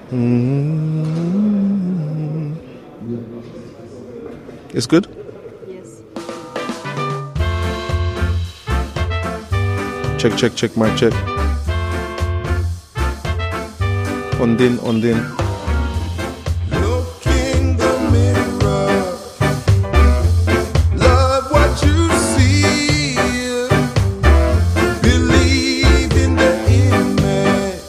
Mm. It's good? Yes. Check, mic check. Ondine. Look in the mirror, love what you see, believe in the image,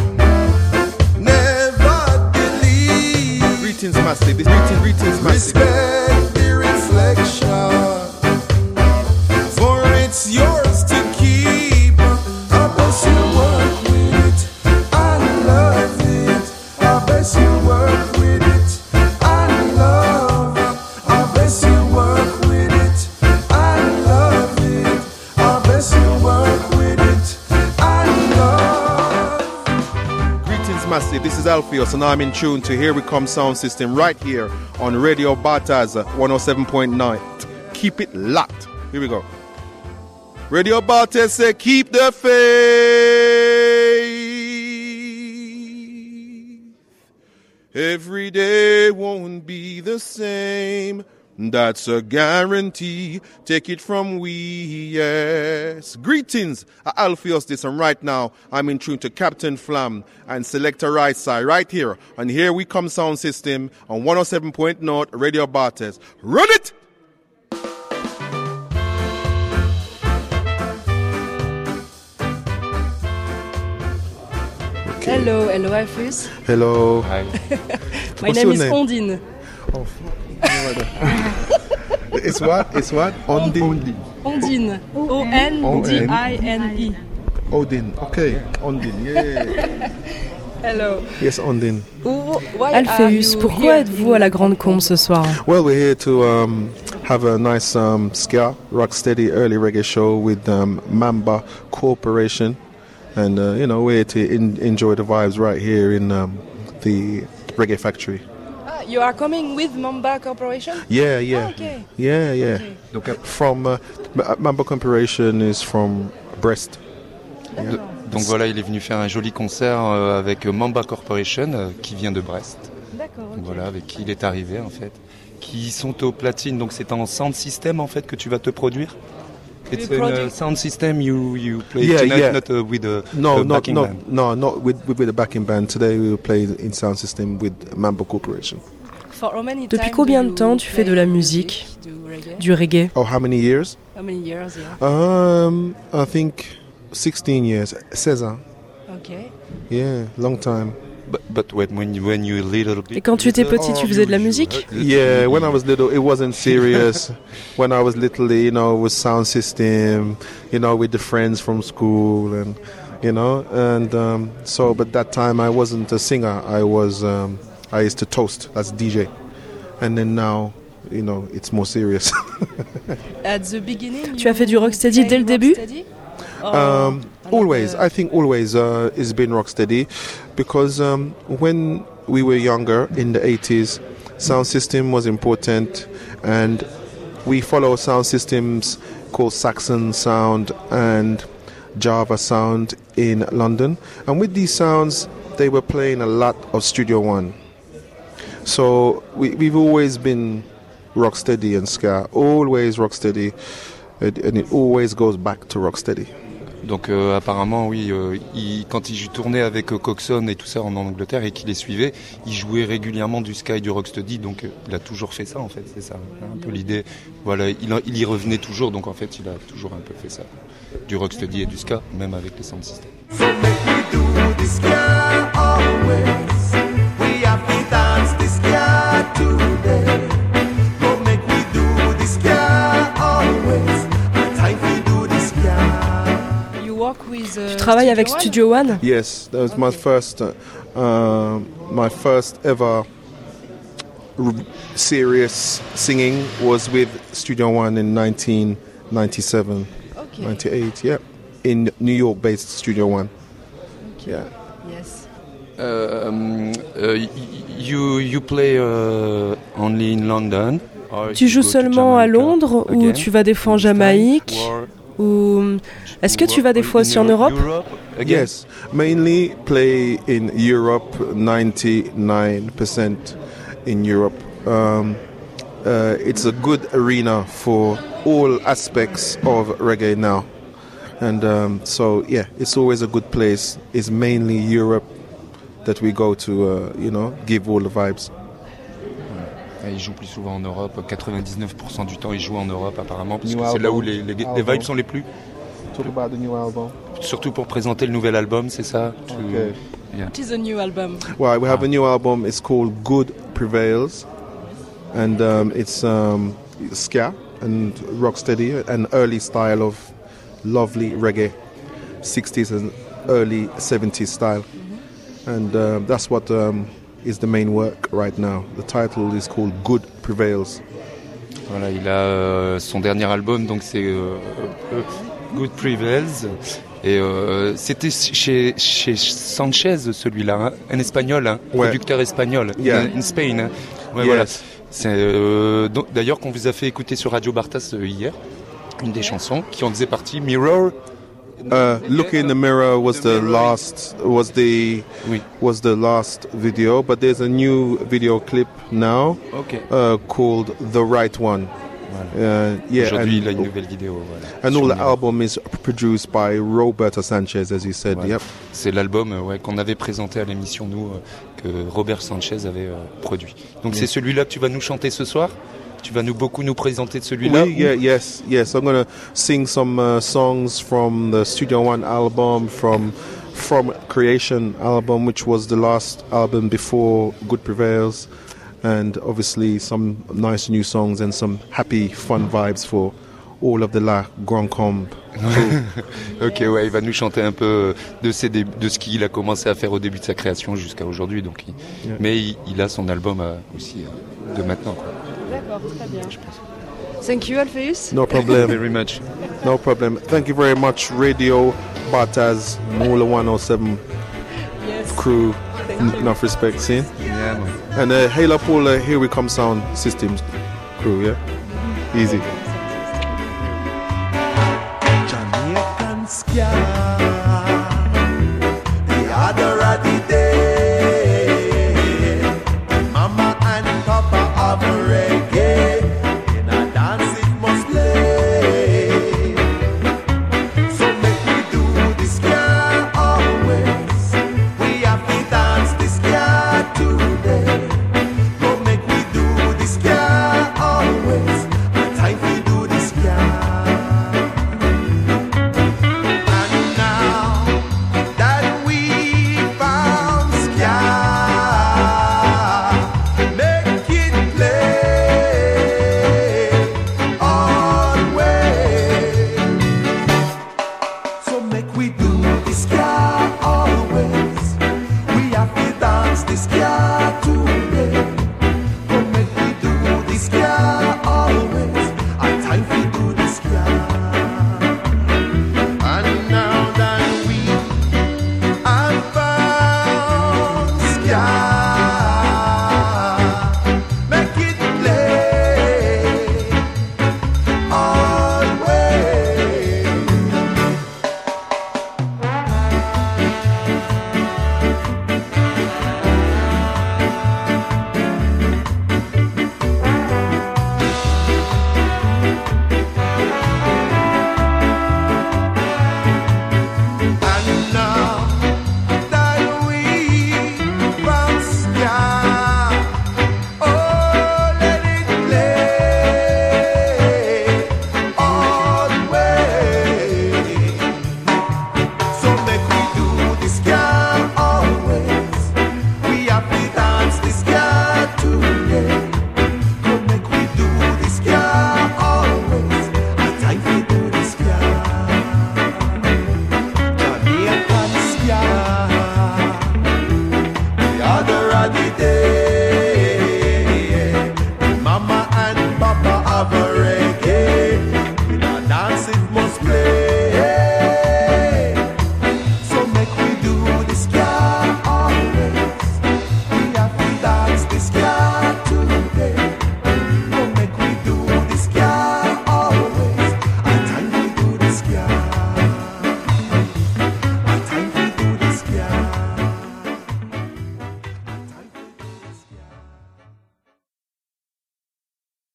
never delete. Greetings, massive. Greetings, massive. Respect the reflection, for it's yours to keep. I bet you work with it, I love it. I bet you work with it, I love it. I bet you work with it, I love it. I bet you work with it, I love. Greetings, massive. This is Alpheus, and I'm in tune to Here We Come Sound System right here on Radio Bartaz 107.9. Keep it locked. Here we go. Radio Bartez say keep the faith. Every day won't be the same. That's a guarantee. Take it from we, yes. Greetings, Alpheus this, and right now I'm in tune to Captain Flam and Selector Right Side right here. And Here We Come Sound System on 107.0 Radio Bartez. Run it! Hello, Alpheus. Hello. Hi. My name is Ondine. Oh, it's what? Ondine. Ondine. Ondine. Odin. Okay. Ondine. Yeah. Hello. Yes, Ondine. Alpheus, pourquoi êtes-vous à la Grande Combe ce soir? Well, we're here to have a nice ska, rocksteady early reggae show with Mamba Corporation. And, we're here to enjoy the vibes right here in the Reggae Factory. You are coming with Mamba Corporation? Yeah. Okay. Yeah. Okay. Donc, from Mamba Corporation is from Brest. D'accord. Donc voilà, il est venu faire un joli concert avec Mamba Corporation qui vient de Brest. D'accord. Okay. Voilà, avec qui il est arrivé en fait. Qui sont au platine, donc c'est en sound system en fait que tu vas te produire. It's a sound system you play tonight, not with a backing band. No, not with a backing band. Today we will play in sound system with Mamba Corporation. Depuis combien de temps tu fais de la musique, du reggae? Oh, how many years? How many years, yeah. I think 16 years. 16 ans. Okay. Yeah, long time. But when you little bit. Et quand tu étais petit, tu faisais de la musique? Yeah, when I was little, it wasn't serious. When I was little, it was sound system, with the friends from school, and but that time I wasn't a singer. I used to toast. That's DJ, and then now, it's more serious. At the beginning, tu as fait du rocksteady dès le début? Always. I think always it's been rocksteady, because when we were younger in the 80s, sound system was important, and we follow sound systems called Saxon Sound and Java Sound in London. And with these sounds, they were playing a lot of Studio One. So we've always been rocksteady and ska, always rocksteady, and it always goes back to rocksteady. Donc apparemment oui, quand il tournait avec Coxon et tout ça en Angleterre et qu'il les suivait, il jouait régulièrement du ska et du rocksteady, donc il a toujours fait ça en fait, c'est ça un peu l'idée. Voilà, il y revenait toujours, donc en fait il a toujours un peu fait ça, du rocksteady et du ska, même avec les sound systems. So make we do the ska always. We have to dance the ska today. So make we do the ska always. Time we do the ska. Tu travailles avec Studio One? Yes, that was my first ever serious singing was with Studio One in 1997, 98, yeah, in New York-based Studio One. Okay. Yeah. Yes. You play only in London? Tu joues seulement à Londres ou tu vas des fois en Jamaïque? Ou est-ce que tu vas des fois aussi en Europe? again? Yes, mainly play in Europe, 99% in Europe. It's a good arena for all aspects of reggae now. And so, yeah, it's always a good place. It's mainly Europe that we go to, give all the vibes. Il joue plus souvent en Europe, 99% du temps il joue en Europe apparemment, parce que c'est là où les vibes sont les plus. Talk about the new album. Surtout pour présenter le nouvel album, c'est ça? Okay. Yeah. What is a new album? Well, we have a new album. It's called Good Prevails. And it's ska and rocksteady, an early style of lovely reggae, 60s and early 70s style. And that's what is the main work right now. The title is called Good Prevails. Voilà, il a son dernier album, donc c'est Good Prevails. Et c'était chez Sanchez, celui-là, hein, un espagnol, hein, Ouais. producteur espagnol, Yeah. in Spain. Hein. Ouais, Yes. voilà. C'est, d'ailleurs, qu'on vous a fait écouter sur Radio Bartas hier, une des chansons qui en faisait partie, Mirror. Look in the Mirror was the last Oui. was the last video, but there's a new video clip now Ok. called The Right One. Yeah, Aujourd'hui, and, il a une nouvelle vidéo. Voilà, and sur all the Mirror. album is produced by Roberto Sanchez, as he said. Ouais. Yep. C'est l'album qu'on avait présenté à l'émission, nous, que Robert Sanchez avait produit. Donc c'est celui-là que tu vas nous chanter ce soir. Tu vas beaucoup nous présenter de celui-là. Oui, yes. I'm gonna sing some songs from the Studio One album, from Creation album, which was the last album before Good Prevails, and obviously some nice new songs and some happy, fun vibes for all of the La Grand Combe. Ok, ouais, il va nous chanter un peu de ce qu'il a commencé à faire au début de sa création jusqu'à aujourd'hui. Donc, mais il a son album aussi de maintenant, quoi. D'accord, très bien. Thank you, Alpheus. No problem. Very much. No problem. Thank you very much, Radio Bartas, Mula 107 crew. Enough respect, see? Yeah, man. And hail up all Here We Come Sound Systems crew, yeah? Easy. Jamaican sky.